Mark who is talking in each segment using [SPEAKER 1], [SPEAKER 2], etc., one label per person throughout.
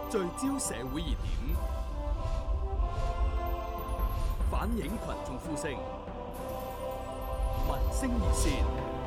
[SPEAKER 1] 聚焦社會熱點，反映群眾呼聲，民聲熱線。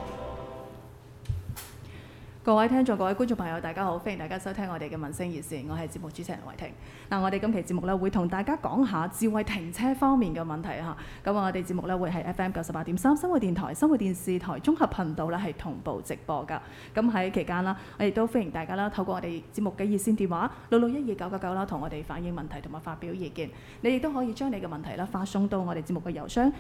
[SPEAKER 2] 各位聽眾、各位觀眾朋友，大家好，歡迎大家收聽我哋嘅民聲熱線，我係節目主持人慧婷。嗱，我哋今期節目咧會同大家講下智慧停車方面嘅問題嚇。咁我哋節目咧會係 FM 98.3生活電台、生活電視台綜合頻道咧係同步直播㗎。咁喺期間啦，我亦都歡迎大家啦，透過我哋節目嘅熱線電話661299啦，同我哋反映問題同埋發表意見。你亦都可以將你嘅問題啦發送到我哋節目嘅郵箱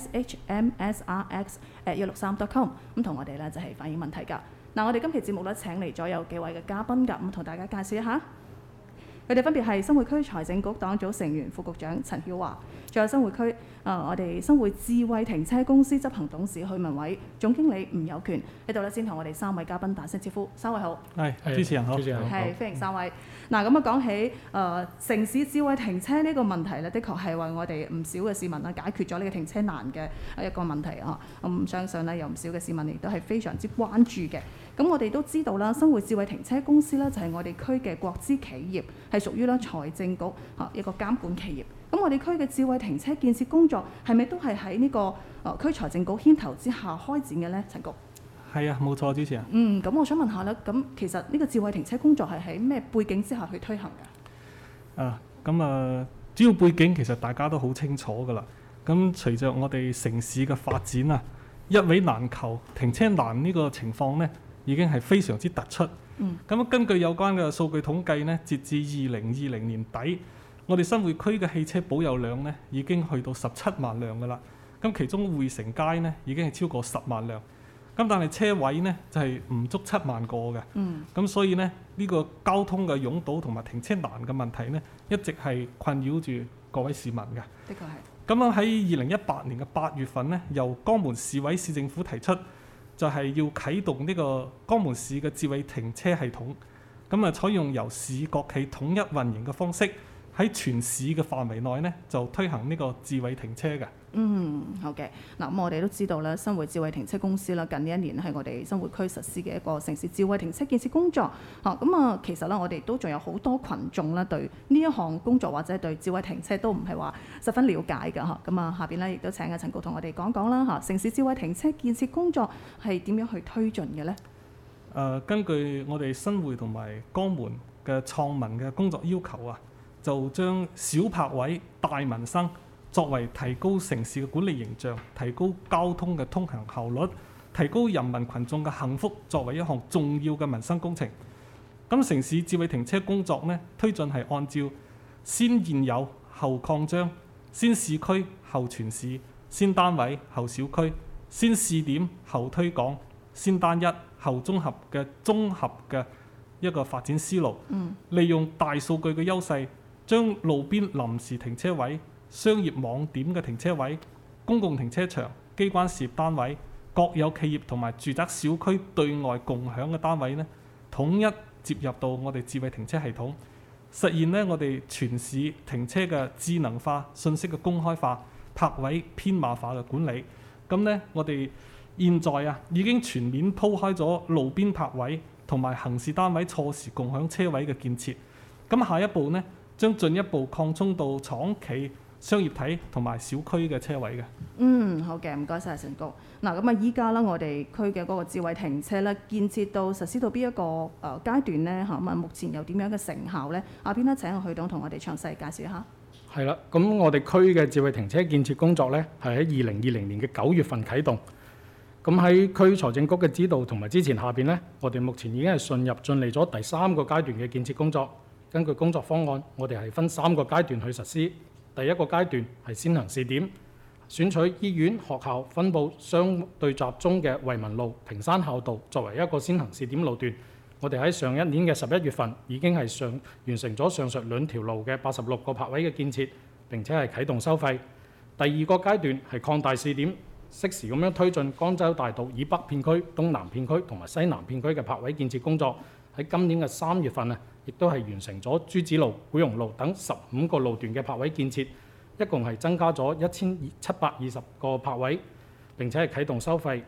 [SPEAKER 2] shmsrx@163.com， 咁同我哋咧就係反映問題㗎。嗱，我哋今期節目咧請嚟咗有幾位嘅嘉賓㗎，咁同大家介紹一下。佢哋分別係新會區財政局黨組成員副局長陳曉華，仲有新會區我哋新會智慧停車公司執行董事許文偉、總經理吳有權喺度咧，先同我哋三位嘉賓打聲招呼。三位好，
[SPEAKER 3] 係主持人好，
[SPEAKER 2] 係歡迎三位。嗱，咁講起城市智慧停車呢個問題咧，的確係為我哋唔少嘅市民解決咗呢個停車難嘅一個問題啊。咁相信咧有唔少嘅市民亦都係非常之關注嘅。咁我哋都知道啦，新會智慧停車公司咧就係我哋區嘅國資企業，係屬於咧財政局一個監管企業。咁我哋區嘅智慧停車建設工作係咪都係喺呢個區財政局牽頭之下開展嘅呢？陳局？
[SPEAKER 3] 係啊，冇錯，主持人。
[SPEAKER 2] 咁我想問下咧，咁其實呢個智慧停車工作係喺咩背景之下去推行㗎？
[SPEAKER 3] 主要背景其實大家都好清楚㗎啦。咁隨着我哋城市嘅發展啊，一位難求，停車難呢個情況呢，已經係非常之突出。根據有關嘅數據統計呢，截至2020年底，我哋新會區嘅汽車保有量呢已經去到17萬輛㗎啦。咁其中匯城街呢已經係超過10萬輛。咁但係車位呢就係唔足7萬個嘅。咁所以呢，呢個交通嘅擁堵同埋停車難嘅問題呢，一直係困擾住各位市民嘅。
[SPEAKER 2] 的確係。
[SPEAKER 3] 咁樣喺2018年嘅8月份呢，由江門市委市政府提出，就係要啟動呢個江門市嘅智慧停車系統。咁採用由市國企統一運營嘅方式，喺全市嘅範圍內呢，就推行呢個智慧停車嘅。
[SPEAKER 2] 好嘅。嗱，咁我哋都知道啦，新會智慧停車公司啦，近呢一年係我哋新會區實施嘅一個城市智慧停車建設工作。其實咧，我哋都仲有好多群眾咧，對呢一項工作或者對智慧停車都唔係話十分了解㗎嚇。下邊咧亦都請阿陳局同我哋講講啦嚇，城市智慧停車建設工作係點樣去推進嘅呢？
[SPEAKER 3] 根據我哋新會同埋江門嘅創民嘅工作要求啊，就將小泊位、大民生作為提高城市嘅管理形象、提高交通嘅通行效率、提高人民群眾嘅幸福作為一項重要嘅民生工程。咁城市智慧停車工作呢，推進係按照先現有後擴張、先市區後全市、先單位後小區、先試點後推廣、先單一後綜合嘅一個發展思路。利用大數據嘅優勢，將路邊臨時停車位、商業網點嘅停車位、公共停車場、機關事業單位、國有企業同埋住宅小區對外共享嘅單位呢，統一接入到我哋智慧停車系統，實現呢我哋全市停車嘅智能化、信息嘅公開化、泊位編碼化嘅管理。咁呢，我哋現在已經全面鋪開咗路邊泊位同埋行事單位錯時共享車位嘅建設。咁下一步呢，將進一步擴充到廠企、商業體同埋小區嘅車位嘅。
[SPEAKER 2] 好嘅，唔該晒陳局。嗱，依家啦，我哋區嘅嗰個智慧停車咧，建設到實施到邊一個階段呢？目前有點樣嘅成效呢？下邊咧請許董同我哋詳細介紹一下。
[SPEAKER 4] 係啦，咁我哋區嘅智慧停車建設工作呢，係喺2020年嘅9月份啟動。咁喺區財政局嘅指導同埋支持下邊呢，我哋目前已經係進嚟咗第3個階段嘅建設工作。根據工作方案，我哋係分3個階段去實施。第一個階段係先行試點，選取醫院、學校分佈相對集中嘅惠民路、屏山孝道作為一個先行試點路段。我哋喺上一年嘅11月份已經係完成咗上述2條路嘅86個泊位嘅建設，並且係啟動收費。第二個階段係擴大試點，適時咁樣推進江州大道以北片區、東南片區同埋西南片區嘅泊位建設工作。喺今年嘅3月份亦都係完成咗朱子路、古榕路等15個路段嘅泊位建設，一共係增加咗1720個泊位，並且係啟動收費。第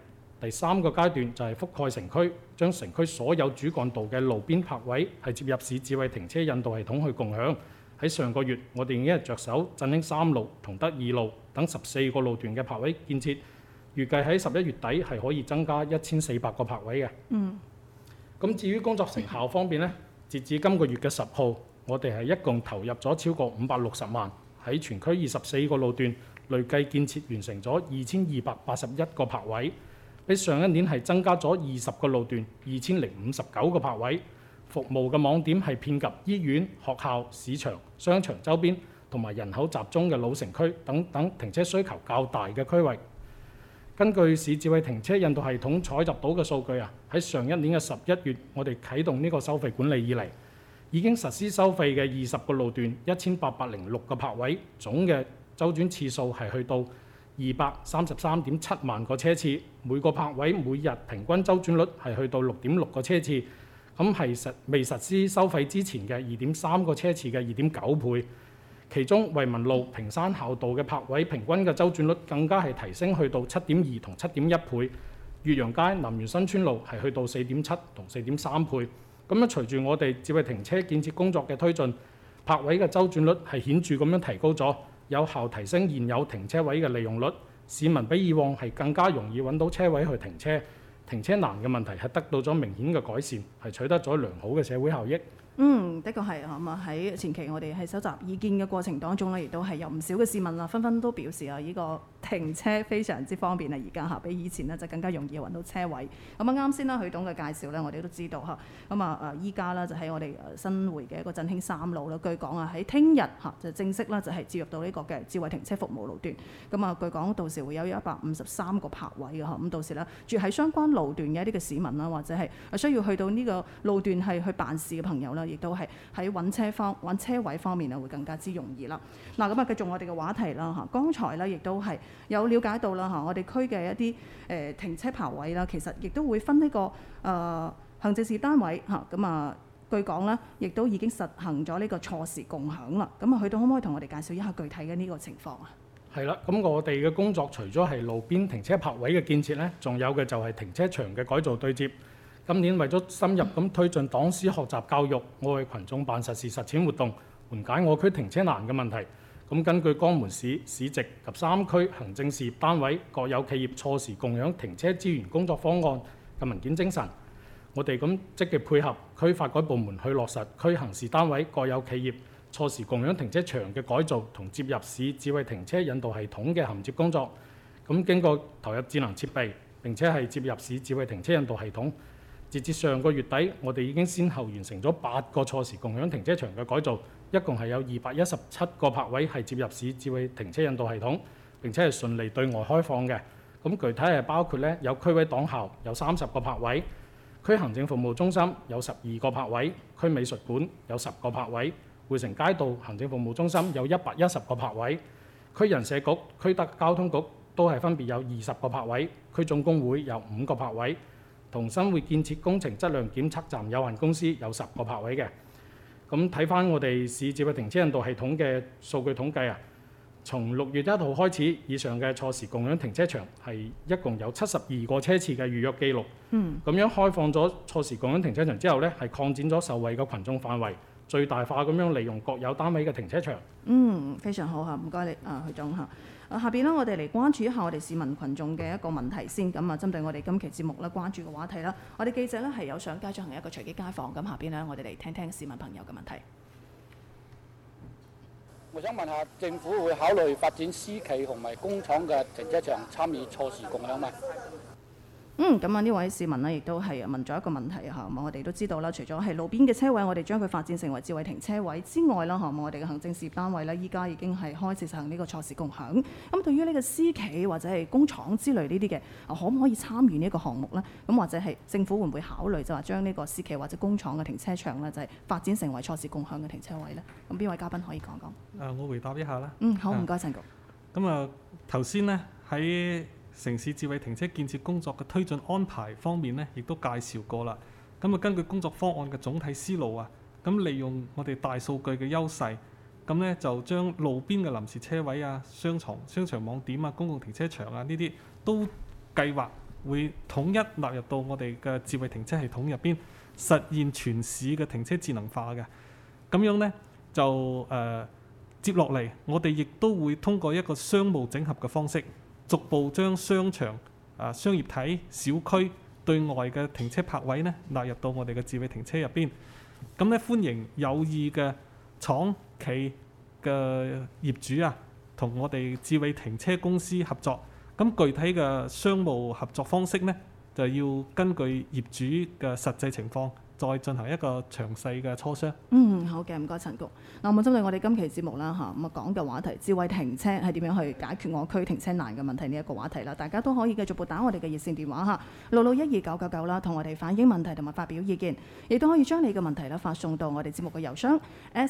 [SPEAKER 4] 第3個階段就係覆蓋城區，將城區所有主幹道嘅路邊泊位係接入市智慧停車引導系統去共享。喺上個月，我哋已經係着手振興3路同德2路等14個路段嘅泊位建設，預計喺11月底係可以增加1400個泊位嘅。咁至於工作成效方面呢，截至今個月嘅10號，我哋係一共投入咗超過560萬，喺全區24個路段累計建設完成咗2281個泊位，比上一年係增加咗20個路段2059個泊位。服務嘅網點係遍及醫院、學校、市場、商場周邊同埋人口集中嘅老城區等等停車需求較大嘅區域。根據市智慧停車引導系統採集到嘅數據喺上一年嘅11月，我哋啟動呢個收費管理以嚟，已經實施收費嘅20個路段1806個泊位，總嘅周轉次數係去到233.7萬個車次，每個泊位每日平均周轉率係去到6.6個車次。咁係未實施收費之前嘅2.3個車次嘅2.9倍，其中惠民路、屏山孝道嘅泊位平均嘅周轉率更加係提升去到7.2同7.1倍，越洋街、南園新村路係去到4.7同4.3倍。咁樣隨住我哋智慧停車建設工作嘅推進，泊位嘅周轉率係顯著咁樣提高咗，有效提升現有停車位嘅利用率，市民比以往係更加容易揾到車位去停車。停車難嘅問題係得到咗明顯嘅改善，係取得咗良好嘅社會效益。
[SPEAKER 2] 的確係咁啊！喺前期我哋喺收集意見嘅過程當中咧，亦都係有唔少嘅市民紛紛都表示呢個停車非常之方便啊！而家比以前就更加容易揾到車位。咁啱先啦，許董嘅介紹咧，我哋都知道依家啦就喺我哋新會嘅一個振興3路啦。據講喺聽日就正式啦就係接入到呢個嘅智慧停車服務路段。據講到時會有153個泊位嘅咁到時咧住喺相關路段嘅一啲嘅市民啦，或者係需要去到呢個路段係去辦事嘅朋友啦，亦都係喺揾車位方面會更加之容易啦。嗱，繼續我哋嘅話題啦。剛才咧亦都係有了解到啦我哋區嘅一啲停車泊位啦，其實亦都會分呢個行政事單位據講咧，亦都已經實行咗呢個錯時共享啦。許董可唔可以同我哋介紹一下具體嘅呢個情況啊？
[SPEAKER 4] 係啦，咁我哋嘅工作除咗係路邊停車泊位嘅建設呢，仲有嘅就係停車場嘅改造對接。今年為咗深入咁推進黨師學習教育，我為群眾辦實事實踐活動，緩解我區停車難嘅問題。咁根據江門市市直及3區行政事業單位國有企業錯時共享停車資源工作方案嘅文件精神，我哋咁積極配合區發改部門去落實區行事單位國有企業錯時共享停車場嘅改造同接入市智慧停車引導系統嘅銜接工作。咁經過投入智能設備，並且係接入市智慧停車引導系統。截至上個月底，我哋已經先後完成咗8個錯時共享停車場嘅改造，一共係有217個泊位係接入市智慧停車引導系統，並且係順利對外開放嘅。咁具體係包括有區委黨校有30個泊位，區行政服務中心有12個泊位，區美術館有10個泊位，匯成街道行政服務中心有110個泊位，區人社局、區德交通局都係分別有20個泊位，區總工會有5個泊位，同新會建設工程質量檢測站有限公司有10個泊位嘅。咁睇翻我哋市智慧停車引導系統嘅數據統計從6月1號開始，以上嘅錯時共享停車場係一共有72個車次嘅預約記錄。咁樣開放咗錯時共享停車場之後呢，係擴展咗受惠嘅群眾範圍，最大化咁樣利用國有單位嘅停車場。
[SPEAKER 2] 非常好唔該你許總下邊我哋嚟關注一下我哋市民群眾嘅一個問題先。針對我哋今期節目關注嘅話題啦，我哋記者係有上街進行一個隨機街訪。下邊我哋嚟聽聽市民朋友嘅問題。
[SPEAKER 5] 我想問下，政府會考慮發展私企同埋工廠嘅停車場參與錯時共享嗎？
[SPEAKER 2] 呢位市民亦都係問咗一個問題我哋都知道啦，除咗係路邊嘅車位，我哋將佢發展成為智慧停車位之外啦，我哋嘅行政事業單位依家已經係開始實行呢個錯時共享。咁對於呢個私企或者係工廠之類呢啲嘅，可唔可以參與呢一個項目呢？咁或者係政府會唔會考慮就話將呢個私企或者工廠嘅停車場就係發展成為錯時共享嘅停車位呢？咁邊位嘉賓可以講講？
[SPEAKER 3] 我回答一下啦。
[SPEAKER 2] 好，唔該陳局。
[SPEAKER 3] 咁頭先呢，喺城市智慧停車建設工作嘅推進安排方面呢，亦都介紹過啦。根據工作方案嘅總體思路利用我哋大數據嘅優勢，就將路邊嘅臨時車位商場網點公共停車場呢啲都計劃會統一納入到我哋嘅智慧停車系統入邊，實現全市嘅停車智能化嘅。咁樣呢，就接落嚟，我哋亦都會通過一個商務整合嘅方式，逐步將商場、商業體、小區對外嘅停車泊位呢納入到我哋嘅智慧停車入邊。咁咧，歡迎有意嘅廠企嘅業主啊，同我哋智慧停車公司合作。咁具體嘅商務合作方式呢，就要根據業主嘅實際情況，再進行一個詳細嘅磋商。
[SPEAKER 2] 好嘅，唔該陳局。嗱，咁針對我哋今期節目啦咁講嘅話題，智慧停車係點樣去解決我區停車難嘅問題呢一個話題啦，大家都可以繼續撥打我哋嘅熱線電話6612999啦，同我哋反映問題同埋發表意見，亦都可以將你嘅問題啦發送到我哋節目嘅郵箱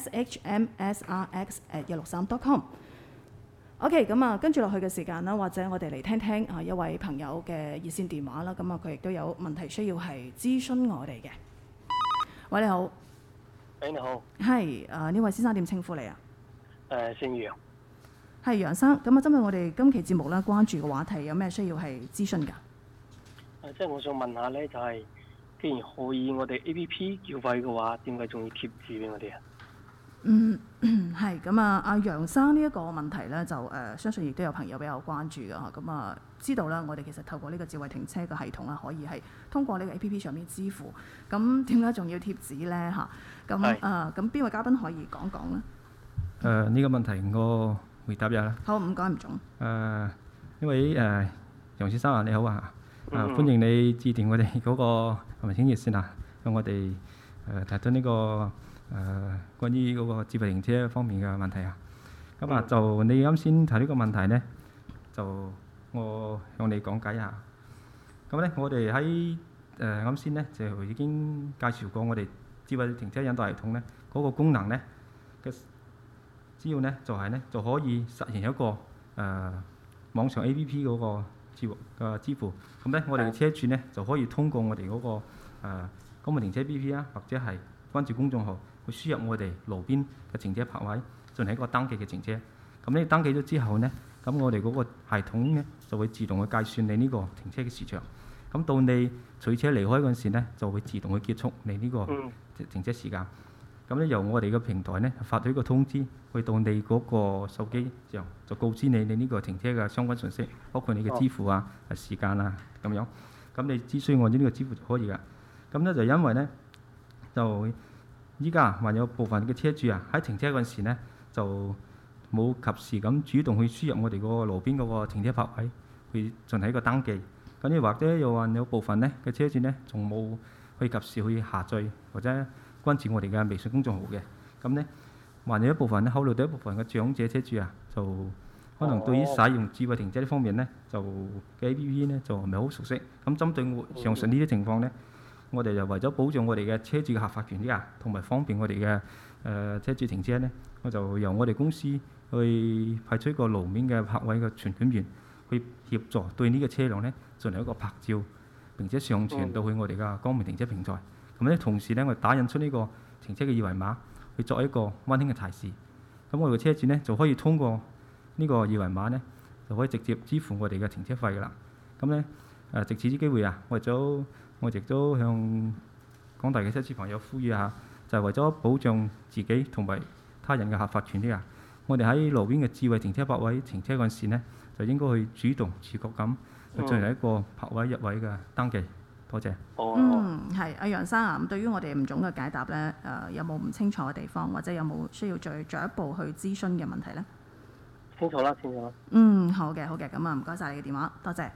[SPEAKER 2] shmsrx@163.com。OK， 咁跟住落去嘅時間啦，或者我哋嚟聽聽一位朋友嘅熱線電話啦。咁佢亦都有問題需要係諮詢我哋嘅。喂，你好。
[SPEAKER 6] 你好。
[SPEAKER 2] 係呢位先生點稱呼你啊？
[SPEAKER 6] 姓楊。
[SPEAKER 2] 係楊生。咁針對我哋今期節目啦，關注嘅話題有咩需要係諮詢㗎？
[SPEAKER 6] 即係我想問下咧，就係既然可以我哋 A.P.P. 繳費嘅話，點解仲要貼紙俾我哋啊？
[SPEAKER 2] 係咁啊！阿楊生呢一個問題咧，就相信亦都有朋友比較關注㗎嚇。咁知道啦，我哋其實透過呢個智慧停車嘅系統啦，可以係通過呢個 A.P.P. 上面支付。咁點解仲要貼紙咧嚇？咁邊位嘉賓可以講講咧？
[SPEAKER 7] 呢個問題我回答下啦。
[SPEAKER 2] 好，唔該唔總。
[SPEAKER 7] 呢位楊先生啊，你好啊！歡迎你致電我哋嗰個民生熱線啊，向我哋提出呢個關於嗰個智慧停車方面嘅問題啊。咁就你啱先提呢個問題呢，就我向你講解一下。咁呢，我哋喺啱先呢，就已經介紹過我哋智慧停車引導系統呢嗰個功能呢嘅，只要呢就係呢就可以實現一個網上 A.P.P. 嗰個支付。咁呢，我哋嘅車主呢就可以通過我哋嗰個公共停車 A.P.P. 啊，或者係關注公眾號去輸入我哋路邊嘅停車泊位，進行一個登記嘅停車。咁你登記咗之後呢，咁我哋嗰個系統呢就會自動去計算你呢個停車嘅時長。咁到你取車離開嗰陣時呢，就會自動去結束你呢個停車時間。咁咧由我哋嘅平台呢發到一個通知，去到你嗰個手機上，就告知你呢個停車嘅相關信息，包括你嘅支付啊、時間啊咁樣。咁你只需要按照呢個支付就可以㗎。咁呢就因為呢，就依家還有部分嘅車主啊喺停車嗰陣時呢，就冇及時咁主動去輸入我哋嗰個路邊嗰個停車泊位去進行一個登記。咁又或者又話有部分呢嘅車主呢，仲冇去及時去下載或者關注我哋嘅微信公眾號嘅。咁呢，還有一部分呢，考慮到一部分嘅長者車主啊，就可能對於使用智慧停車呢方面呢，就嘅 A.P.P. 呢就唔係好熟悉。咁針對上述呢啲情況呢，我哋就為咗保障我哋嘅車主嘅合法權益啊，同埋方便我哋嘅車主停車呢，我就由我哋公司去派出一個路面嘅泊位嘅巡檢員去協助對呢個車輛呢進行一個拍照，並且上傳到去我哋嘅光明停車平台。咁呢，同時呢，我打印出呢個停車嘅二維碼，去作一個溫馨嘅提示。咁我哋嘅車主呢就可以通過呢個二維碼呢，就可以直接支付我哋嘅停車費㗎啦。咁呢，藉此之機會啊，我亦都向廣大嘅車主朋友呼籲下，就係為咗保障自己同埋他人嘅合法權益啊，我哋喺路邊嘅智慧停車泊位停車嗰陣時呢，就應該去主動自覺咁去進行一個泊位入位嘅登記。多謝。
[SPEAKER 2] 係阿楊生啊，咁對於我哋吳總嘅解答呢，有冇唔清楚嘅地方，或者有冇需要再進一步去諮詢嘅問題呢？
[SPEAKER 6] 清楚啦，清楚啦。
[SPEAKER 2] 好嘅，咁唔該晒你嘅電話，多謝。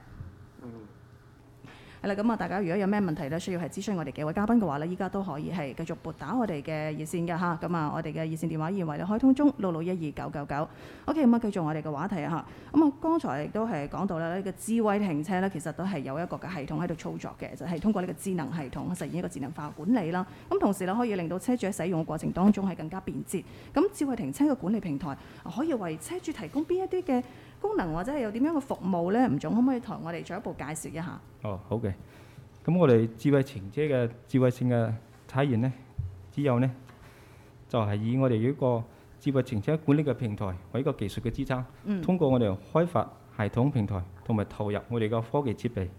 [SPEAKER 2] 係啦，咁大家如果有咩問題咧，需要係諮詢我哋幾位嘉賓嘅話咧，依家都可以係繼續撥打我哋嘅熱線㗎嚇。咁我哋嘅熱線電話現為開通中，6612999。OK，咁繼續我哋嘅話題嚇。剛才亦都係講到咧，呢個智慧停車咧，其實都係有一個嘅系統喺度操作嘅，就係通過呢個智能系統實現一個智能化管理啦。咁同時咧，可以令到車主喺使用嘅過程當中係更加便捷。咁智慧停車嘅管理平台可以為車主提供邊一啲嘅功能，或者係有點樣嘅服務咧？吳總可唔可以同我哋進一步介紹一下？
[SPEAKER 7] 好嘅。咁我哋智慧停車嘅智慧性嘅體驗呢，只有呢就係以我哋呢個智慧停車管理嘅平台為一個技術嘅支撐，通過我哋開發系統平台同埋投入我哋嘅科技設備，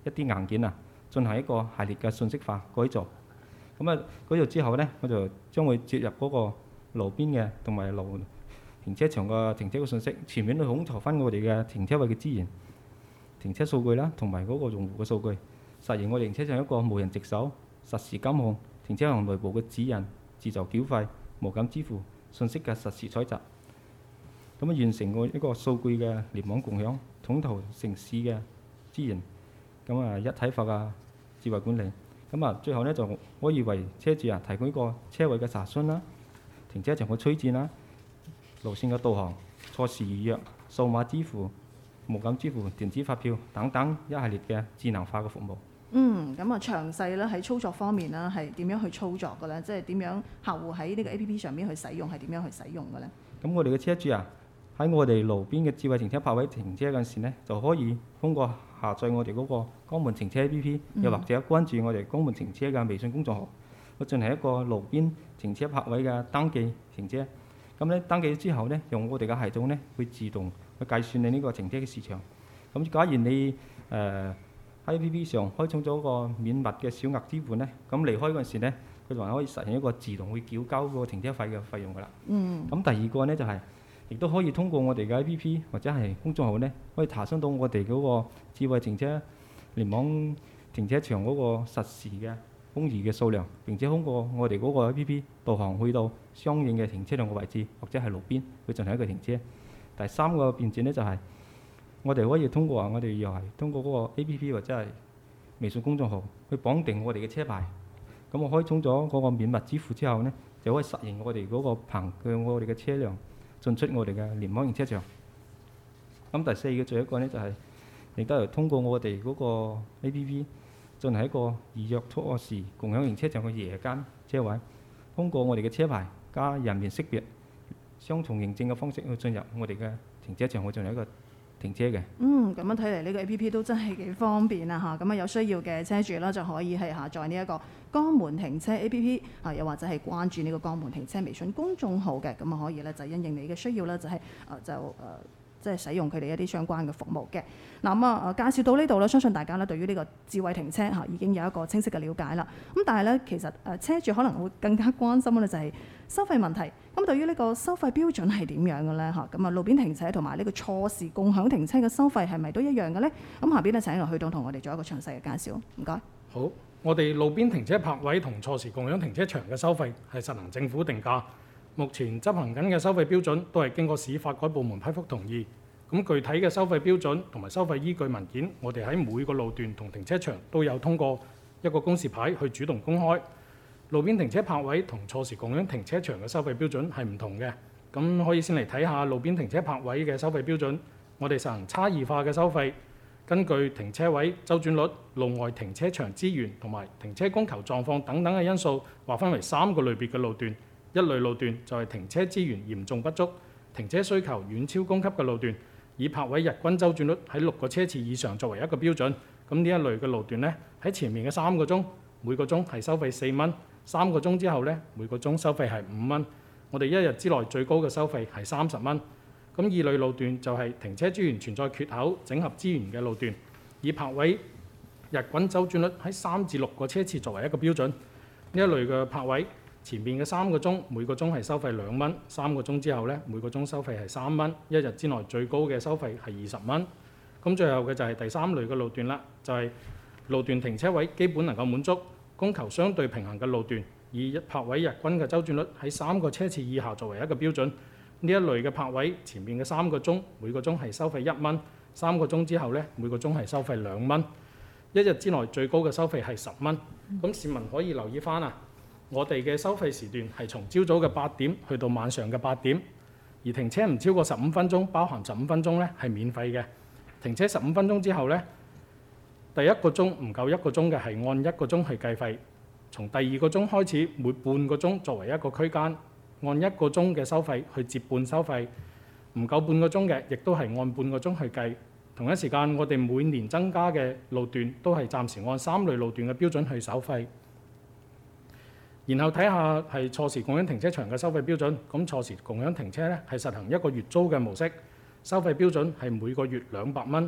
[SPEAKER 7] 一啲硬件啊，進行一個系列嘅信息化改造。咁啊改造之後呢，我就將會接入嗰個路邊嘅同埋路停車場嘅停車嘅信息，全面去統籌翻我哋嘅停車位嘅資源、停車數據啦，同埋嗰個用戶嘅數據，實現我哋停車場一個無人值守、實時監控、停車場內部嘅指引、自助繳費、無感支付、信息嘅實時採集，咁啊完成個一個數據嘅聯網共享、統籌城市嘅資源，咁啊一體化嘅智慧管理。咁啊最後呢，就可以為車主提供一個車位嘅查詢啦、停車場嘅推薦啦、路線嘅導航、錯時預約、數碼支付、無感支付、電子發票等等一系列嘅智能化嘅服務。
[SPEAKER 2] 咁啊詳細咧喺操作方面咧係點樣去操作嘅咧？即係點樣客戶喺呢個 A.P.P. 上面去使用係點樣去使用嘅咧？
[SPEAKER 7] 咁我哋嘅車主喺我哋路邊嘅智慧停車泊位停車嗰陣時呢，就可以通過下載我哋嗰個江門停車 A.P.P.，又或者關注我哋江門停車嘅微信公眾號，去進行一個路邊停車泊位嘅登記停車。咁咧登記之後呢，用我哋嘅系統呢，會自動去計算你呢個停車嘅時長。咁假如你喺 A.P.P. 上開通咗個免密嘅小額支付呢，咁離開嗰陣時呢，佢就可以實現一個自動會繳交嗰個停車費嘅費用㗎啦。咁第二個呢，就係亦都可以通過我哋嘅 A.P.P. 或者係公眾號呢，可以查詢到我哋嗰個智慧停車聯網停車場嗰個實時嘅空餘嘅數量，並且通過我哋嗰個 A.P.P. 導航去到相應嘅停車場嘅位置，或者係路邊去進行一個停車。第三個便捷呢，就係我哋可以通過我哋又係通過嗰個 A.P.P. 或者係微信公眾號去綁定我哋嘅車牌。咁我開通咗嗰個免密支付之後呢，就可以實現我哋嗰個憑據我哋嘅車輛進出我哋嘅聯網停車場。咁第四個最後一個呢，就係亦都係通過我哋嗰個 A.P.P. 進行一個預約錯時共享停車場嘅夜間車位，通過我哋嘅車牌加人面識別雙重認證嘅方式去進入我哋嘅停車場去進行一個停車嘅。
[SPEAKER 2] 咁樣睇嚟呢個 A.P.P. 都真係幾方便啊嚇！咁啊有需要嘅車主啦就可以係下載呢一個江門停車 A.P.P. 又或者係關注呢個江門停車微信公眾號嘅，咁啊可以咧就因應你嘅需要啦，就係即係使用佢哋一啲相關嘅服務嘅。嗱介紹到呢度咧，相信大家咧對於呢個智慧停車已經有一個清晰嘅了解啦。咁但係咧其實車主可能會更加關心咧就係收費問題。咁對於呢個收費標準係點樣嘅咧嚇？咁路邊停車同埋呢個錯時共享停車嘅收費係咪都一樣嘅咧？咁下邊咧請許董同我哋做一個詳細嘅介紹。唔該。
[SPEAKER 4] 好，我哋路邊停車泊位同錯時共享停車場嘅收費係實行政府定價。目前執行緊嘅收費標準都係經過市發改部門批覆同意。咁具體嘅收費標準同埋收費依據文件，我哋喺每個路段同停車場都有通過一個公示牌去主動公開。路邊停車泊位同錯時共享停車場嘅收費標準係唔同嘅。咁可以先嚟睇下路邊停車泊位嘅收費標準。我哋實行差異化嘅收費，根據停車位周轉率、路外停車場資源同埋停車供求狀況等等嘅因素，劃分為3個類別嘅路段。一類路段就係停車資源嚴重不足、停車需求遠超供給嘅路段，以泊位日均周轉率喺6個車次以上作為一個標準。咁呢一類嘅路段呢，喺前面嘅3個鐘，每個鐘係收費4蚊；3個鐘之後呢，每個鐘收費係5蚊。我哋一日之內最高嘅收費係30蚊。咁二類路段就係停車資源存在缺口、整合資源嘅路段，以泊位日均周轉率喺3至6個車次作為一個標準。呢一類嘅泊位，前面嘅3個鐘，每個鐘係收費2蚊；3個鐘之後呢，每個鐘收費係3蚊。一日之內最高嘅收費係20蚊。咁最後嘅就係第3類嘅路段啦，就係路段停車位基本能夠滿足、供求相對平衡嘅路段，以泊位日均嘅周轉率喺3個車次以下作為一個標準。呢一類嘅泊位，前面嘅3個鐘，每個鐘係收費1蚊；3個鐘之後呢，每個鐘係收費2蚊。一日之內最高嘅收費係10蚊。咁市民可以留意翻啊！我哋嘅收費時段係從朝早嘅8點去到晚上嘅8點，而停車唔超過15分鐘，包含15分鐘呢係免費嘅。停車15分鐘之後呢，第一個鐘唔夠1個鐘嘅係按1個鐘去計費，從第2個鐘開始每半個鐘作為一個區間，按1個鐘嘅收費去折半收費，唔夠半個鐘嘅亦都係按半個鐘去計。同一時間，我哋每年增加嘅路段都係暫時按3類路段嘅標準去收費。然後睇下係錯時共享停車場嘅收費標準。咁錯時共享停車呢係實行一個月租嘅模式，收費標準係每個月200蚊。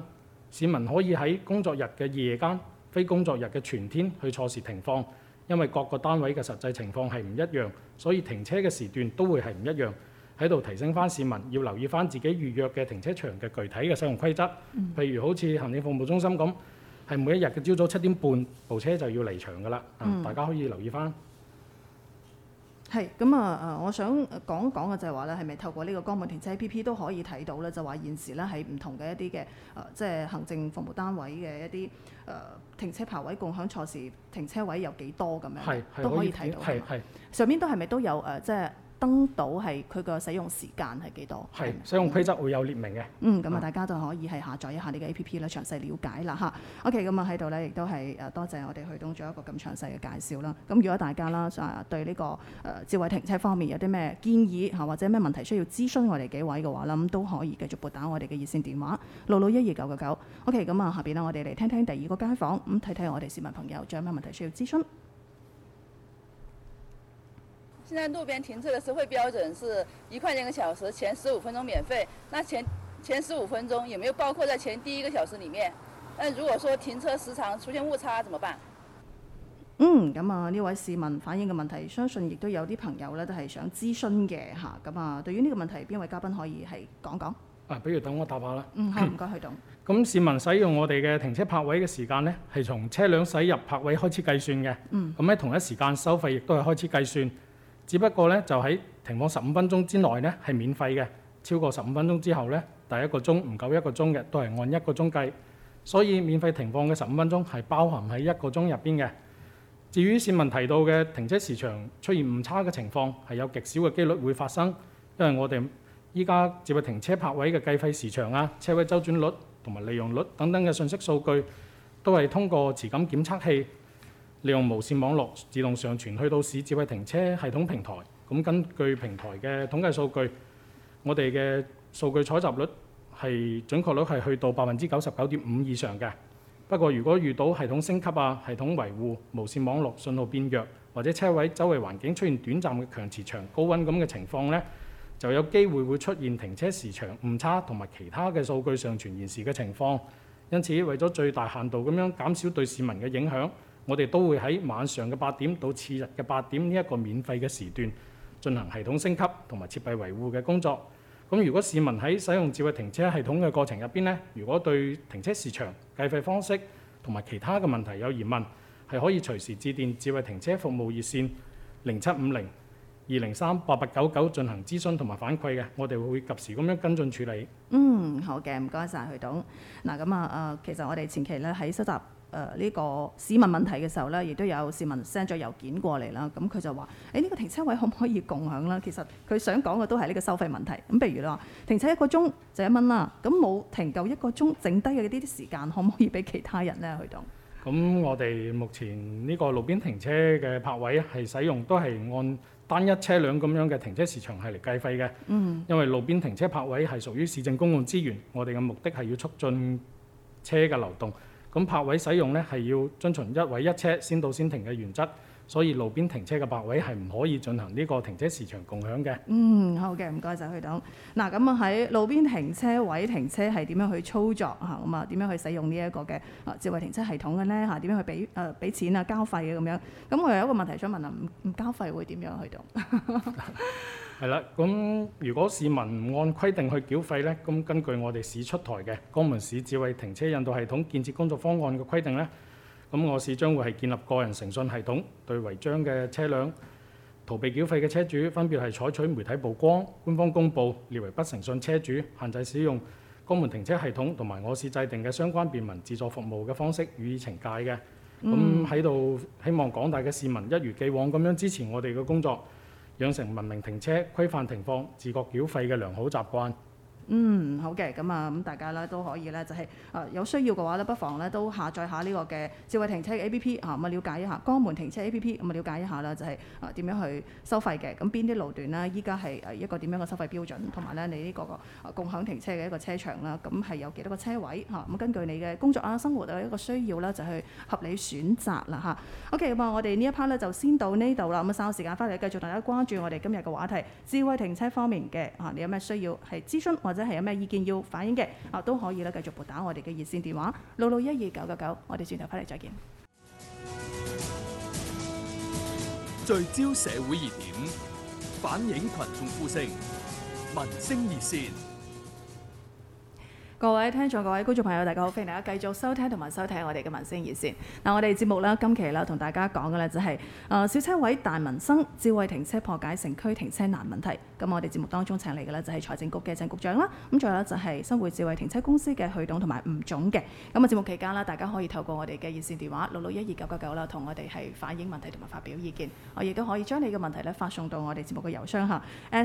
[SPEAKER 4] 市民可以喺工作日嘅夜間、非工作日嘅全天去錯時停放，因為各個單位嘅實際情況係唔一樣，所以停車嘅時段都會係唔一樣。喺度提醒翻市民要留意翻自己預約嘅停車場嘅具體嘅使用規則，譬如好似行政服務中心咁，係每一日嘅朝早7點半部車就要離場㗎啦，大家可以留意翻。
[SPEAKER 2] 係咁我想講一講嘅就係話咧，係咪透過呢個江門停車 APP 都可以睇到咧？就話現時咧喺唔同嘅一啲嘅即係行政服務單位嘅一啲停車泊位共享錯時停車位有幾多咁樣，都可以睇到。係上面都係咪都有即係登到係佢個使用時間係幾多？
[SPEAKER 4] 係使用規則會有列明嘅。
[SPEAKER 2] 咁大家都可以係下載一下呢個 APP 咧，詳細了解啦嚇。OK， 咁喺度咧亦都係多謝我哋許東做一個咁詳細嘅介紹啦。咁如果大家啦對呢個智慧停車方面有啲咩建議或者咩問題需要諮詢我哋幾位嘅話啦，咁都可以繼續撥打我哋嘅熱線電話6612999。OK， 咁下邊呢，我哋嚟聽聽第二個街坊，咁睇睇我哋市民朋友仲有咩問題需要諮詢。
[SPEAKER 8] 現在路邊停車的收費標準是1塊錢個小時，前15分鐘免費。那前15分鐘有沒有包括在前第1個小時裡面？但如果說停車時長出現誤差，怎麼辦？
[SPEAKER 2] 咁呢位市民反映嘅問題，相信亦都有啲朋友咧都係想諮詢嘅嚇。咁對於呢個問題，邊位嘉賓可以係講講？
[SPEAKER 4] 不如等我答下啦。
[SPEAKER 2] 好，唔該，許董。
[SPEAKER 4] 咁市民使用我哋嘅停車泊位嘅時間呢，係從車輛駛入泊位開始計算嘅。咁喺同一時間收費亦都係開始計算。只不過咧，就喺停放15分鐘之內咧係免費嘅，超過15分鐘之後咧，第1個鐘唔夠1個鐘嘅都係按1個鐘計，所以免費停放嘅15分鐘係包含喺1個鐘入邊嘅。至於市民提到嘅停車時長出現誤差嘅情況，係有極少嘅機率會發生，因為我哋依家智慧停車泊位嘅計費時長啊、車位周轉率同埋利用率等等嘅信息數據，都係通過磁感檢測器，利用無線網絡自動上傳去到市智慧停車系統平台。咁根據平台嘅統計數據，我哋嘅數據採集率係準確率係去到99.5%以上嘅。不過如果遇到系統升級啊、系統維護、無線網絡信號變弱，或者車位周圍環境出現短暫嘅強磁場、高溫咁嘅情況呢，就有機會會出現停車時長誤差同埋其他嘅數據上傳延時嘅情況。因此為咗最大限度咁樣減少對市民嘅影響，我哋都會喺晚上嘅8點到次日嘅8點呢一個免費嘅時段進行系統升級同埋設備維護嘅工作。咁如果市民喺使用智慧停車系統嘅過程入邊呢，如果對停車時長、計費方式同埋其他嘅問題有疑問，係可以隨時致電智慧停車服務熱線0750-203-8899進行諮詢同埋反饋嘅，我哋會及時咁樣跟進處理。
[SPEAKER 2] 好嘅，唔該晒許董。嗱其實我哋前期咧喺收集呢個市民問題嘅時候咧，亦都有市民 send 咗郵件過嚟啦。咁佢就話：呢個停車位可唔可以共享啦？其實佢想講嘅都係呢個收費問題。咁譬如你話停車1個鐘就1蚊啦，咁冇停夠1個鐘，剩低嘅呢啲時間可唔可以俾其他人咧？許董。
[SPEAKER 4] 咁我哋目前呢個路邊停車嘅泊位係使用都係按單一車輛咁樣嘅停車時長係嚟計費嘅。因為路邊停車泊位係屬於市政公共資源，我哋嘅目的係要促進車嘅流動。咁泊位使用呢係要遵循一位一車先到先停嘅原則，所以路邊停車嘅泊位係唔可以進行呢個停車時長共享嘅。
[SPEAKER 2] 好嘅，唔該晒許董。嗱，咁喺路邊停車位停車係點樣去操作嚇？咁點樣去使用呢一個嘅智慧停車系統嘅咧嚇？點樣去俾錢啊、交費嘅咁樣？咁我有一個問題想問啊，唔交費會點樣去到？
[SPEAKER 4] 係啦，咁如果市民唔按規定去繳費呢，咁根據我哋市出台嘅江門市智慧停車引導系統建設工作方案嘅規定呢，咁我市將會係建立個人誠信系統，對違章嘅車輛、逃避繳費嘅車主，分別係採取媒體曝光、官方公佈、列為不誠信車主、限制使用江門停車系統同埋我市制定嘅相關便民自助服務嘅方式予以懲戒嘅。咁喺度希望廣大嘅市民一如既往咁樣支持我哋嘅工作，養成文明停車、規範停放、自覺繳費嘅良好習慣。
[SPEAKER 2] 好嘅，咁大家咧都可以咧就係有需要嘅話咧，不妨咧都下載下呢個嘅智慧停車嘅 APP 咁了解一下江門停車 APP，咁了解一下啦，就係點樣去收費嘅，咁邊啲路段咧依家係一個點樣嘅收費標準，同埋咧你呢個共享停車嘅一個車場啦，咁係有幾多個車位咁根據你嘅工作啊、生活啊一個需要啦，就去合理選擇啦嚇。OK，咁我哋呢一 part 咧就先到呢度啦，咁稍後時間翻嚟繼續大家關注我哋今日嘅話題，智慧停車方面嘅你有咩需要係諮詢或者者係有咩意見要反映嘅都可以咧繼續撥打我哋嘅熱線電話6612999，我哋轉頭翻嚟再見。
[SPEAKER 1] 聚焦社會熱點，反映群眾呼聲，民聲熱線。
[SPEAKER 2] 各位聽眾、各位觀眾朋友，大家好，歡迎大家繼續收聽同埋收睇我哋嘅民聲熱線。我哋節目咧今期咧同大家講嘅咧就係小車位大民生，智慧停車破解城區停車難問題。咁我哋節目當中請嚟嘅咧就係財政局嘅鄭局長啦，咁仲有咧就係新會智慧停車公司嘅許董同埋吳總嘅。咁節目期間啦，大家可以透過我哋嘅熱線電話6612999啦，同我哋係反映問題同埋發表意見。我亦都可以將你嘅問題咧發送到我哋節目嘅郵箱嚇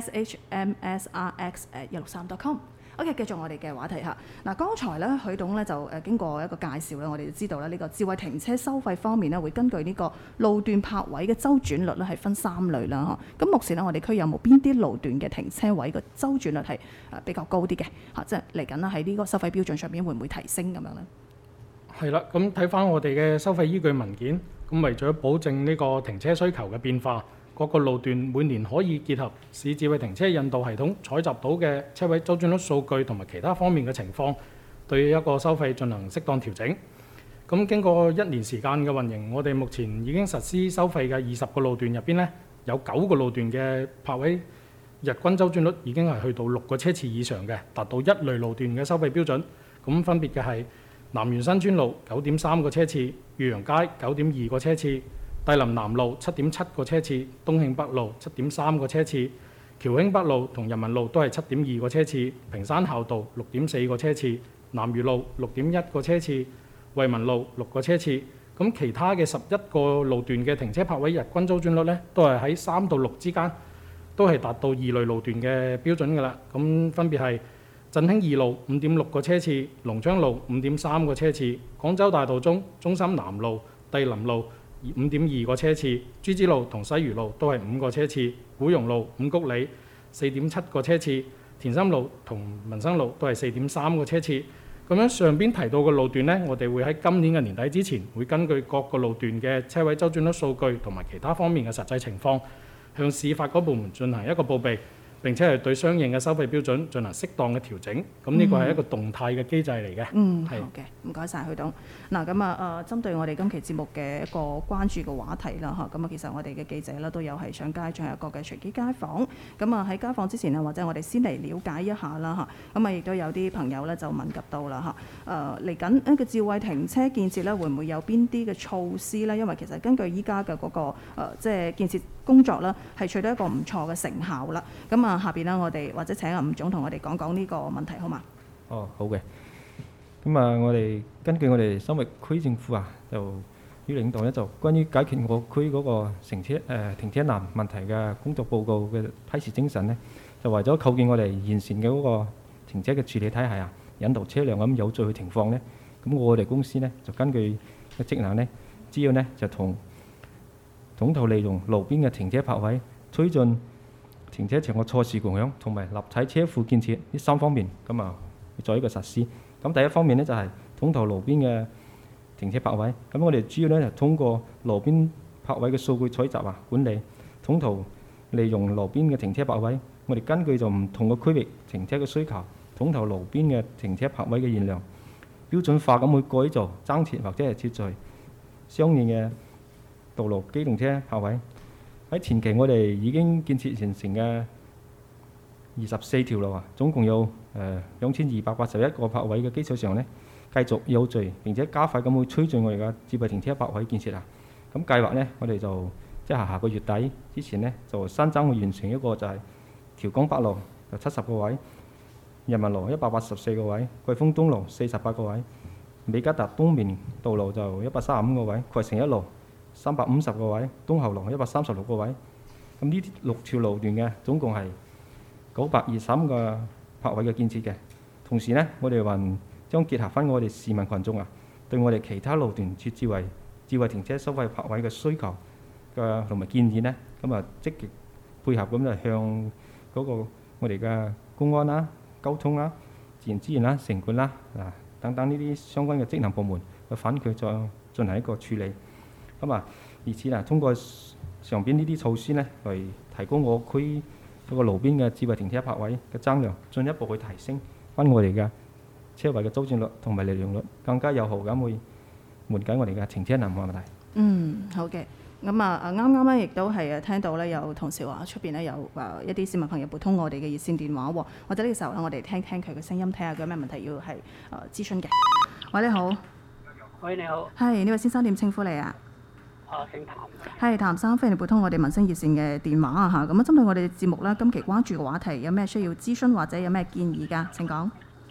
[SPEAKER 2] shmsrx@163.com。OK， 繼續我哋嘅話題嚇。嗱，剛才咧許董咧就經過一個介紹咧，我哋就知道咧呢個智慧停車收費方面咧會根據呢個路段泊位嘅周轉率咧係分3類啦嚇。咁目前咧我哋區有冇邊啲路段嘅停車位嘅周轉率係比較高啲嘅嚇？即係嚟緊啦喺呢個收費標準上邊會唔會提升咁樣咧？
[SPEAKER 4] 係啦，咁睇翻我哋嘅收費依據文件，咁為咗保證呢個停車需求嘅變化，各個路段每年可以結合市智慧停車引導系統採集到嘅車位周轉率數據同埋其他方面嘅情況，對一個收費進行適當調整。咁經過1年時間嘅運營，我哋目前已經實施收費嘅20個路段入邊呢，有9個路段嘅泊位日均周轉率已經係去到6個車次以上嘅，達到一類路段嘅收費標準。咁分別嘅係南園新村路9.3個車次，裕陽街9.2個車次，帝林南路7.7個車次，東慶北路7.3個車次，僑興北路同人民路都係7.2個車次，平山校道6.4個車次，南裕路6.1個車次，惠民路6個車次。咁其他嘅11個路段嘅停車泊位日均周轉率呢，都係喺3到6之間，都係達到2類路段嘅標準㗎啦。咁分別係振興2路5.6個車次，龍昌路5.3個車次，廣州大道中心南路、帝林路5.2個車次，朱子路同西漁路都係5個車次，古榕路、五谷里4.7個車次，田心路同民生路都係4.3個車次。咁樣上邊提到嘅路段呢，我哋會喺今年嘅年底之前，會根據各個路段嘅車位周轉率數據同埋其他方面嘅實際情況，向市發改部門進行一個報備。並且係對相應嘅收費標準進行適當嘅調整，咁呢個係一個動態嘅機制嚟嘅。
[SPEAKER 2] 好嘅，唔該晒許董。嗱咁針對我哋今期節目嘅一個關注嘅話題啦嚇，咁其實我哋嘅記者啦都有係上街進行一個嘅隨機街訪。咁喺街訪之前或者我哋先嚟了解一下啦嚇。咁亦都有啲朋友咧就問及到啦嚇。嚟緊一個智慧停車建設咧，會唔會有邊啲嘅措施咧？因為其實根據依家嘅嗰個即係建設工作啦，係取得一個唔錯嘅成效啦。咁下邊咧，我哋或者請吳總同我哋講講呢個問題，好嘛？
[SPEAKER 7] 好嘅。咁我哋根據我哋深域區政府就於領導咧，就關於解決我區嗰個停車難問題嘅工作報告嘅批示精神咧，就為咗構建我哋完善嘅嗰個停車嘅處理體系引導車輛咁有序嘅情況咧，咁我哋公司咧就根據嘅職能咧，主要咧就同統籌利用路邊嘅停車泊位，推進停車場嘅錯視共享同埋立體車庫建設呢3方面，咁做一個實施。咁第一方面咧就係統籌路邊嘅停車泊位，咁我哋主要咧就通過路邊泊位嘅數據採集管理，統籌利用路邊嘅停車泊位。我哋根據唔同嘅區域停車嘅需求，統籌路邊嘅停車泊位嘅現量，標準化咁去改造、增設或者係撤除相應嘅道路機動車泊位。喺前期我哋已經建設完成嘅24條路總共有2281個泊位嘅基礎上咧，繼續有序並且加快咁去推進我哋嘅智慧停車泊位建設咁計劃咧，我哋就即係下個月底之前咧，就新增去完成一個就係僑港北路就70個位，人民路184個位，桂豐東路48個位，美加達東面道路就135個位，葵盛一路350個位，東後路136個位。咁呢6條路段嘅總共係923個泊位嘅建設嘅。同時呢，我哋還將結合翻我哋市民群眾對我哋其他路段設置為智慧停車收費泊位嘅需求嘅同埋建議呢，咁積極配合咁就向嗰個我哋嘅公安啦、交通啦、自然資源啦、城管啦等等呢啲相關嘅職能部門嘅反饋，再進行一個處理。而此通過上邊呢啲措施呢，嚟提高我區嗰個路邊嘅智慧停車泊位嘅增量，進一步去提升翻我哋嘅車位嘅租佔率同埋利用率，更加有效咁去緩解我哋嘅停車難問題。
[SPEAKER 2] 好嘅。咁啱啱咧，亦都係聽到咧有同事話出邊咧有一啲市民朋友撥通我哋嘅熱線電話喎，或者呢個時候咧，我哋聽聽佢嘅聲音，睇下佢有咩問題要係諮詢嘅。喂，你好。
[SPEAKER 9] 喂，你好。
[SPEAKER 2] 係，呢位先生點稱呼你啊？
[SPEAKER 9] 姓譚。
[SPEAKER 2] 係譚生，歡迎你撥通我哋民生熱線嘅電話啊嚇。咁針對我哋節目咧，今期關注嘅話題有咩需要諮詢或者有咩建議㗎？請講。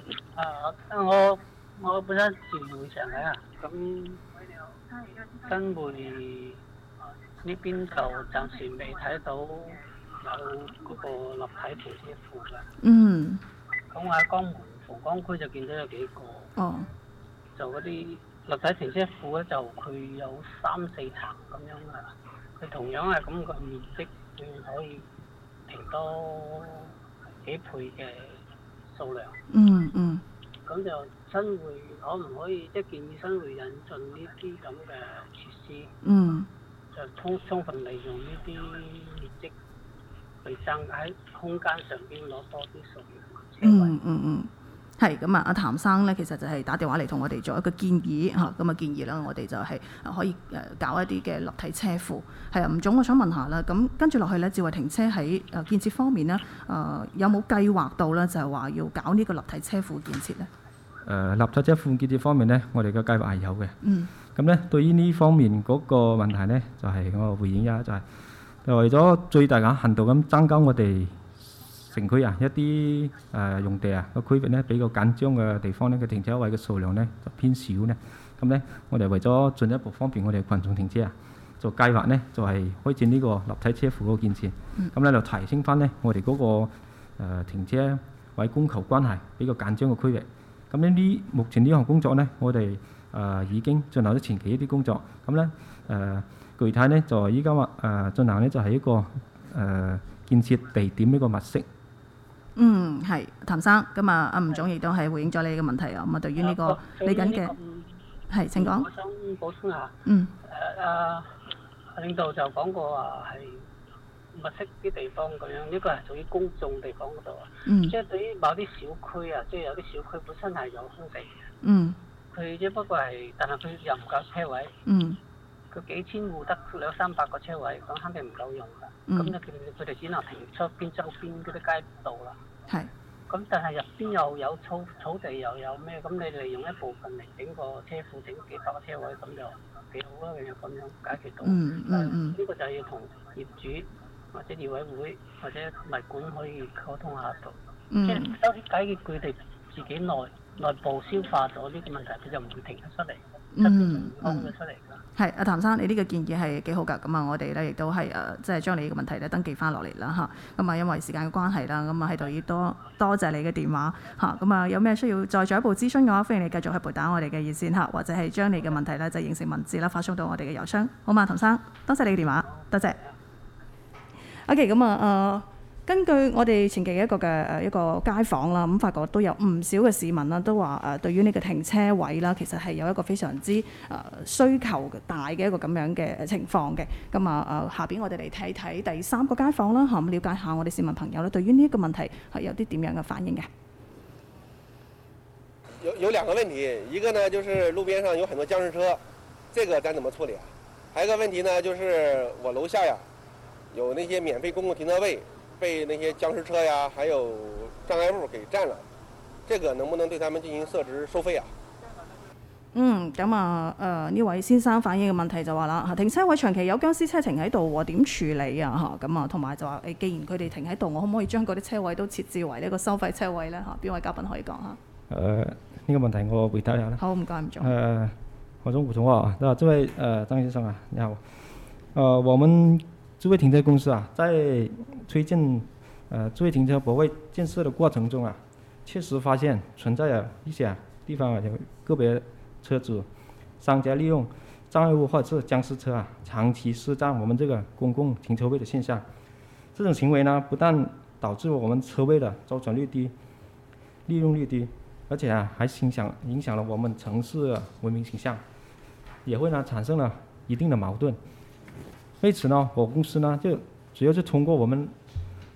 [SPEAKER 9] 我本身住會場嘅，咁新會呢邊就暫時未睇到有嗰個立體停車庫嘅。咁我喺江門蒲崗區就見到有幾個。就嗰啲立體停車庫咧，就佢有3-4層咁樣嘅，佢同樣係咁個面積，佢可以停多幾倍嘅數量。咁就新會可唔可以即係建議新會引進呢啲咁嘅設施？就充分利用呢啲面積去增喺空間上邊攞多啲數量車位。
[SPEAKER 2] 係咁啊！阿譚生咧，其實就係打電話嚟同我哋做一個建議嚇，咁建議啦，我哋就係可以搞一啲嘅立體車庫。係啊，吳總，我想問下啦，咁跟住落去咧，智慧停車喺建設方面咧，有冇計劃到咧，就係話要搞呢個立體車庫建設咧？
[SPEAKER 7] 立體車庫建設方面咧，我哋嘅計劃係有嘅。咁咧，對於呢方面嗰個問題咧，就係我回應一下，就係為咗最大限度咁增加我哋城區一啲用地個區域咧比較緊張嘅地方咧嘅停車位嘅數量咧就偏少咧，咁咧我哋為咗進一步方便我哋群眾停車就計劃咧就係開展呢個立體車庫嗰個建設，咁咧就提升翻咧我哋嗰個停車位供求關係比較緊張嘅區域。咁呢目前呢項工作咧，我哋已經進行咗前期一啲工作，咁咧具體咧就依家話進行咧就係一個建設地點一個物色。
[SPEAKER 2] 係譚生，咁阿吳總亦都係回應咗你嘅問題啊。咁對於呢個嚟緊嘅係請講。
[SPEAKER 9] 我想補充下。領導就講過話係物色啲地方咁樣，呢個係屬於公眾地方嗰度啊。即係對於某啲小區啊，即係有啲小區本身係有空地嘅。佢只不過係，但係佢又唔夠車位。佢幾千戶得200-300個車位，咁肯定唔夠用㗎。咁佢哋只能停出邊周邊嗰啲街道啦。咁但係入邊又有草地又有咩？咁你利用一部分嚟整個車庫，整幾百個車位，咁就幾好啦。咁樣解決到。呢個就要同業主或者業委會或者物管可以溝通下度。即係首先解決佢哋自己內部消化咗呢個問題，佢就唔會停得出嚟。係阿譚生，你呢個建議係幾好㗎。咁我哋咧亦都係即係將你嘅問題咧登記翻落嚟啦嚇。咁因為時間嘅關係啦，咁喺度要多謝你嘅電話嚇。咁有咩需要再進一步諮詢嘅話，歡迎你繼續去撥打我哋嘅熱線嚇，或者係將你嘅問題咧就形成文字啦，發送到我哋嘅郵箱。好嘛，譚生，多謝你嘅電話，多謝。OK， 咁根據我哋前期嘅一個街訪啦，咁發覺都有唔少嘅市民啦，都話對於呢個停車位啦，其實係有一個非常之需求大嘅一個咁樣嘅情況嘅。咁下邊我哋嚟睇睇第3個街訪啦，咁了解下我哋市民朋友咧對於呢一個問題係有啲點樣嘅反應嘅。
[SPEAKER 10] 有2個問題，一個呢就是路邊上有很多僵屍車，這個咱怎麼處理啊？還有一個問題呢，就是我樓下呀有那些免費公共停車位，被那些僵屍車呀，還有障礙物給佔了，這個能不能對他們進行設置收費啊？
[SPEAKER 2] 咁呢位先生反映嘅問題就話啦，停車位長期有僵屍車停喺度喎，點處理啊？咁同埋就話既然佢哋停喺度，我可唔可以將嗰啲車位都設置為呢個收費車位呢？邊位嘉賓可以講下？
[SPEAKER 7] 呢個問題我回答一下啦。
[SPEAKER 2] 好，唔該，吳總。
[SPEAKER 7] 我說普通話啊，這位張先生啊，你好。我們智慧停車公司啊，在推進智慧停車泊位建設的過程中啊，確實發現存在有一些地方有個別車主商家利用障礙物或者是僵屍車長期施佔我們這個公共停車位的現象。這種行為呢，不但導致我們車位的周轉率低、利用率低，而且還影響了我們城市的文明形象，也會呢產生了一定的矛盾。為此呢，我公司呢就主要是通過我們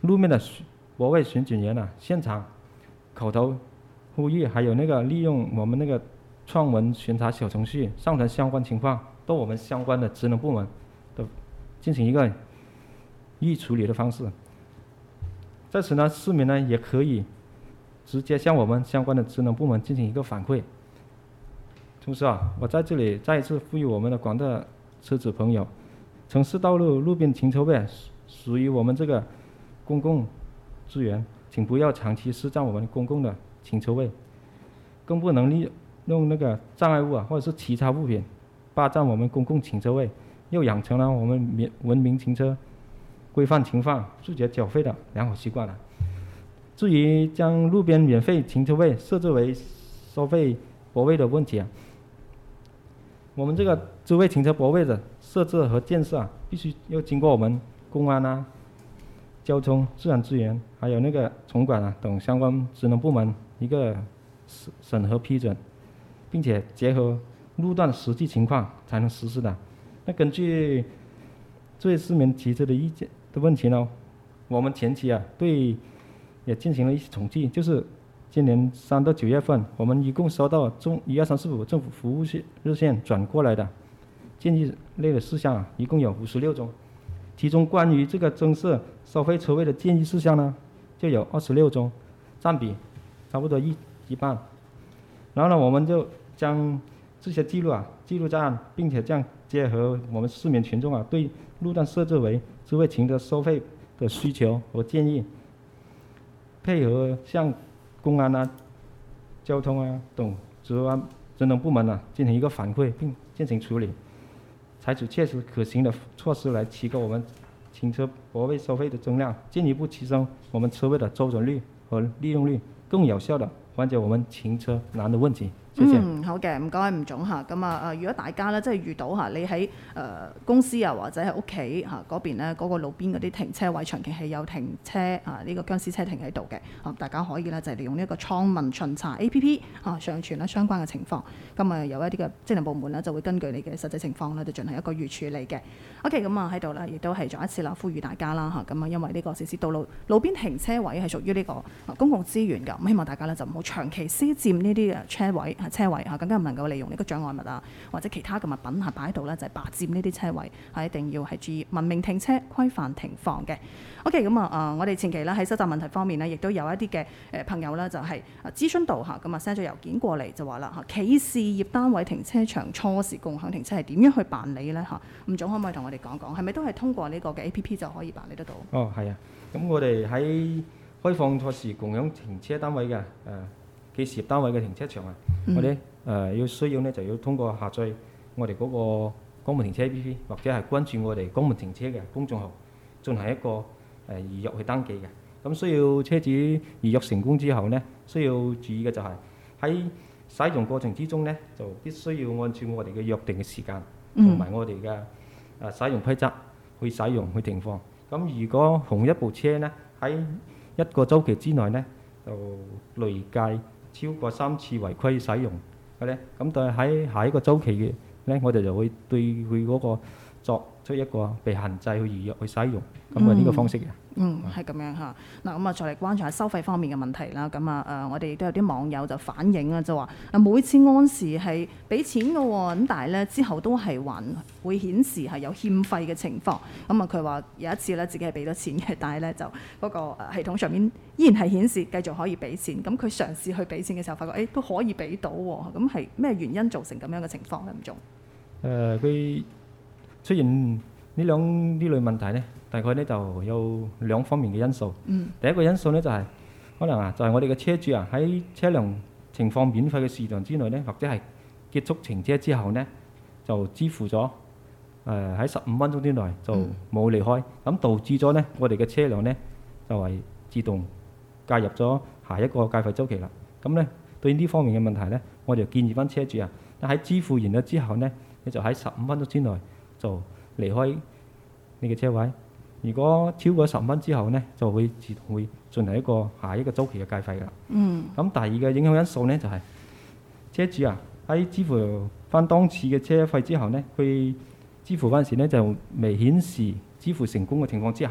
[SPEAKER 7] 路面的泊位巡警员现场口头呼吁，还有那个利用我们那个创文巡查小程序上传相关情况，到我们相关的职能部门的进行一个预处理的方式。在此呢，市民呢也可以直接向我们相关的职能部门进行一个反馈。同时我在这里再一次呼吁我们的广大车主朋友，城市道路路边停车位属于我们这个公共资源，请不要长期施占我们公共的停车位，更不能利用那个障碍物或者是其他物品霸占我们公共停车位，又养成了我们文明停车、规范停放、拒绝缴费的良好习惯了。至于将路边免费停车位设置为收费泊位的问题我们这个智慧停车泊位的设置和建设必须要经过我们公安交通、自然资源还有那个总管等相关职能部门一个审核批准，并且结合路段实际情况才能实施的。那根据这位市民提出的意见的问题呢，我们前期对也进行了一些统计，就是今年3到9月份，我们一共收到12345政府服务热线转过来的建议类的事项一共有56宗，其中关于这个增设收费车位的建议事项呢，就有26宗，占比差不多一半。然后呢，我们就将这些记录在案，并且这样结合我们市民群众对路段设置为智慧停车收费的需求和建议，配合向公安交通等职能部门进行一个反馈，并进行处理，采取切实可行的措施来提高我们停车泊位收费的增量，进一步提升我们车位的周转率和利用率，更有效的緩解我們停車難的問題。謝謝。
[SPEAKER 2] 好嘅，唔該吳總嚇。咁如果大家咧即係遇到你喺公司或者係屋企嗰邊咧嗰個路邊嗰啲停車位長期係有停車呢個僵屍車停喺度嘅，大家可以咧就係利用呢一個創文巡查 A.P.P. 上傳咧相關嘅情況，咁有一啲嘅職能部門咧就會根據你嘅實際情況咧就進行一個預處理嘅。OK， 咁喺度咧亦都係再一次呼籲大家啦嚇，咁因為呢個設施道路邊停車位係屬於呢個公共資源㗎，咁希望大家咧就唔好長期私佔呢啲車位更加唔能夠利用呢個障礙物或者其他嘅物品擺喺度咧，就係霸佔呢啲車位，一定要係注意文明停車、規範停放嘅。OK， 咁我哋前期咧喺收集問題方面咧，亦都有一啲嘅朋友咧就係諮詢到咁send 咗郵件過嚟就話啦企事業單位停車場初時共享停車係點樣去辦理咧吳總可唔可以同我哋講講，係咪都係通過呢個嘅 A.P.P. 就可以辦理得到？
[SPEAKER 7] 係咁我哋喺開放初時共享停車單位嘅企事業單位嘅停車場我哋要需要呢就要通過下載我哋嗰個江門停車 A.P.P. 或者係關注我哋江門停車嘅公眾號，進行一個預約去登記嘅。咁需要車主預約成功之後呢，需要注意嘅就係喺使用過程之中呢，就必須要按照我哋嘅約定嘅時間同埋我哋嘅使用規則去使用去停放。咁如果同一部車呢喺一個週期之內呢，就累計超過3次違規使用嘅咧，咁但係喺下一個週期嘅咧，我哋就會對佢嗰個作出一個被限制去預約去使用，咁呢個方式嘅。
[SPEAKER 2] 係咁樣嚇。嗱，咁再嚟關注下收費方面嘅問題啦。咁我哋亦都有啲網友就反映就話每次按時係俾錢嘅喎，咁但係咧之後都係還會顯示係有欠費嘅情況。佢話有一次咧自己係俾咗錢嘅，但係咧就嗰個系統上面依然係顯示繼續可以俾錢。咁佢嘗試去俾錢嘅時候，發覺都可以俾到喎。咁係咩原因造成咁樣嘅情況咧？吳總？
[SPEAKER 7] 佢出現呢類問題呢，大概呢就有2方面嘅因素。第一個因素呢就係可能就係我哋嘅車主喺車輛情況免費嘅時段之內呢，或者係結束停車之後呢，就支付咗喺15分鐘之內就冇離開，咁導致咗呢我哋嘅車輛呢就係自動介入咗下一個計費週期啦。咁呢對呢方面嘅問題呢，我哋建議翻車主喺支付完咗之後呢，你就喺15分鐘之內就離開你嘅車位。如果超過10分之後呢，就會自動會進行下一個週期嘅計費㗎。咁第二個影響因素呢，就係車主喺支付翻當次嘅車費之後呢，佢支付嗰陣時呢就未顯示支付成功嘅情況之下呢，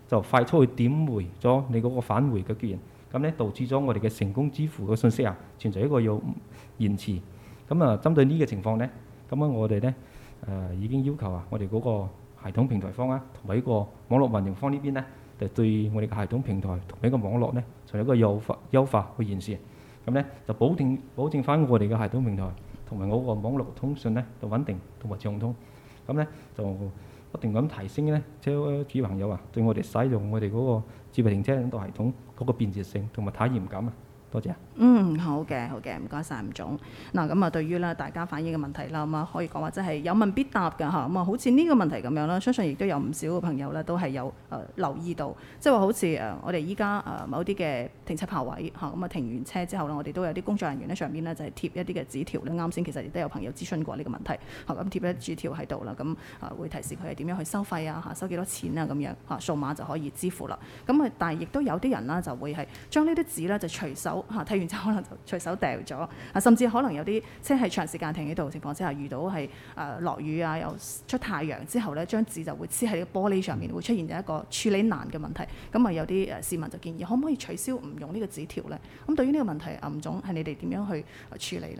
[SPEAKER 7] 就快速去點回咗你嗰個返回嘅鍵，咁咧導致咗我哋嘅成功支付嘅信息啊存在一個有延遲。咁啊，針對呢個情況咧，咁啊我哋咧已經要求啊我哋嗰個系統平台方啊同埋呢個網絡運營方呢邊咧，就對我哋嘅系統平台同埋呢個網絡咧，從一個優化去完善。咁咧就保證翻我哋嘅系統平台同埋我個網絡通訊咧就穩定同埋暢通。咁咧就不斷咁提升咧，車主朋友啊對我哋使用我哋嗰個智慧停車領導系統嗰個便捷性同埋體驗感啊。多謝。
[SPEAKER 2] 好嘅，唔該晒吳總。嗱，咁啊，對於咧大家反映嘅問題啦，咁啊可以講話真係有問必答㗎嚇。咁啊，好似呢個問題咁樣啦，相信亦都有唔少嘅朋友咧都係有留意到，即係話好似我哋依家某啲嘅停車泊位嚇，咁啊停完車之後咧，我哋都有啲工作人員喺上邊咧就係貼一啲嘅紙條咧。啱先其實亦都有朋友諮詢過呢個問題嚇，咁貼一啲紙條喺度啦，咁會提示佢係點樣去收費啊嚇，收幾多錢啊咁樣嚇，數碼就可以支付啦。咁啊，但係亦都有啲人啦就會係將呢啲紙咧就隨手睇完之後可能就隨手掉咗甚至可能有啲車係長時間停喺度情況之下，遇到係落雨啊，又出太陽之後咧，張紙就會黐喺個玻璃上面，會出現一個處理難嘅問題。咁啊，有啲市民就建議可唔可以取消唔用呢個紙條咧？咁對於呢個問題，吳總係你哋點樣去處理咧？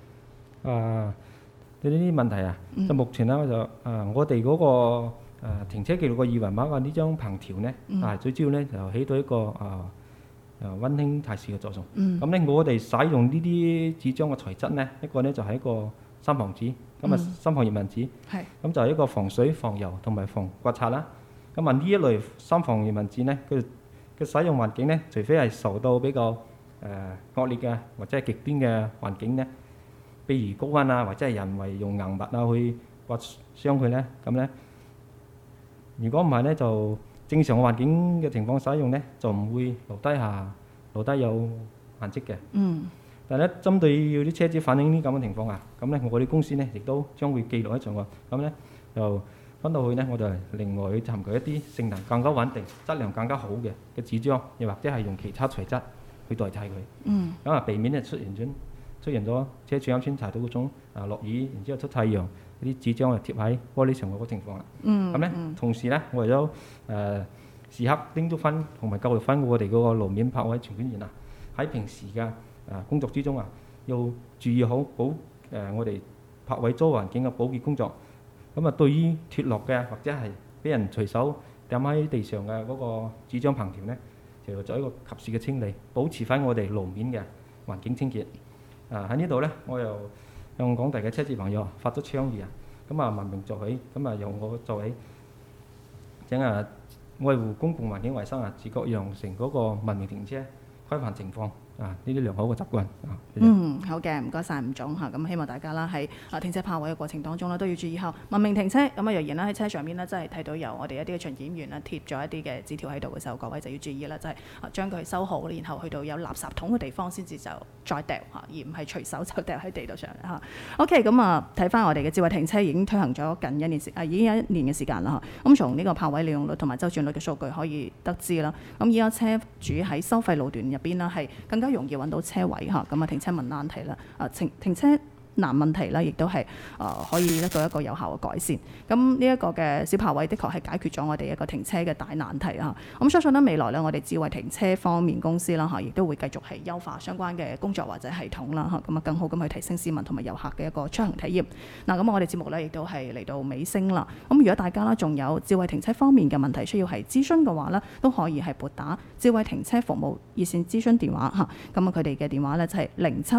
[SPEAKER 7] 對呢啲問題啊，就目前咧就我哋嗰個停車記錄個二維碼嘅呢張憑條咧，最主要咧就起到一個溫馨提示嘅作用。咁咧我哋使用呢啲紙張嘅材質咧，一個咧就係一個三防紙，咁啊三防葉紋紙，咁就係一個防水、防油同埋防刮擦啦。咁啊呢一類三防葉紋紙咧，佢嘅使用環境咧，除非係受到比較惡劣嘅或者係極端嘅環境咧，譬如高溫啊，或者係人為用硬物啊去刮傷佢咧，咁咧如果唔係咧就正常嘅環境嘅情況使用咧，就唔會留低有痕跡嘅。但係咧，針對有啲車主反映呢咁嘅情況啊，咁咧我哋公司咧亦都將會記錄喺上喎。咁咧就翻到去咧，我就另外去尋求一啲性能更加穩定、質量更加好嘅紙張，又或者係用其他材質去代替佢。咁啊，避免咧出現咗車主啱先提到嗰種落雨，然之後出太陽，啲紙張就貼喺玻璃上嗰個情況啦。咁咧，同時咧，我哋都時刻叮囑翻同埋教育翻我哋嗰個路面泊位巡管員啊，喺平時嘅工作之中啊，要注意好我哋泊位周環境嘅保潔工作。咁啊，對於脫落嘅或者係俾人隨手抌喺地上嘅嗰個紙張憑條咧，就做一個及時嘅清理，保持翻我哋路面嘅環境清潔。喺呢度咧，我又向廣大嘅車主朋友發咗倡議啊，咁啊文明做起，咁啊由我做起，請愛護公共環境衛生啊，自覺養成嗰個文明停車規範情況。呢啲良好嘅習慣。
[SPEAKER 2] 好嘅，唔該晒吳總嚇。咁希望大家啦喺停車泊位嘅過程當中咧，都要注意下文明停車。咁啊，若然啦喺車上面咧，真係睇到有我哋一啲嘅巡檢員啦貼咗一啲嘅紙條喺度嘅時候，各位就要注意啦，就係將佢收好，然後去到有垃圾桶嘅地方先至就再掉嚇，而唔係隨手就掉喺地度上嚇。OK， 咁啊睇翻我哋嘅智慧停車已經推行咗近已經有一年嘅時間啦嚇。咁從呢個泊位利用率同埋周轉率嘅數據可以得知啦。咁依家車主喺收費路段入邊啦，係更加容易揾到車位嚇，咁啊停車問難題啦，停車難問題啦，亦都係可以得到一個有效嘅改善。咁呢一個嘅小泊位，的確係解決咗我哋一個停車嘅大難題啊！咁相信咧未來咧，我哋智慧停車方面公司啦嚇，亦都會繼續係優化相關嘅工作或者系統啦嚇，咁啊更好咁去提升市民同埋遊客嘅一個出行體驗。嗱，咁我哋節目咧亦都係嚟到尾聲啦。咁如果大家啦仲有智慧停車方面嘅問題需要係諮詢嘅話咧，都可以係撥打智慧停車服務熱線諮詢電話嚇。咁啊佢哋嘅電話咧就係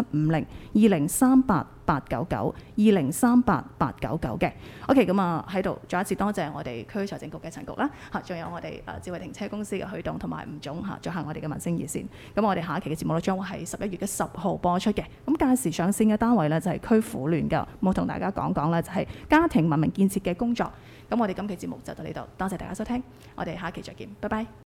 [SPEAKER 2] 075020388992038899嘅。OK， 咁啊喺度再一次多謝我哋區財政局嘅陳局啦嚇，仲有我哋智慧停車公司嘅許董同埋吳總嚇，做下我哋嘅民聲熱線。咁我哋下一期嘅節目咧將會喺11月10號播出嘅。咁屆時上線嘅單位咧就係區婦聯㗎，冇同大家講講咧就係家庭文明建設嘅工作。咁我哋今期節目就到呢度，多謝大家收聽，我哋下一期再見，拜拜。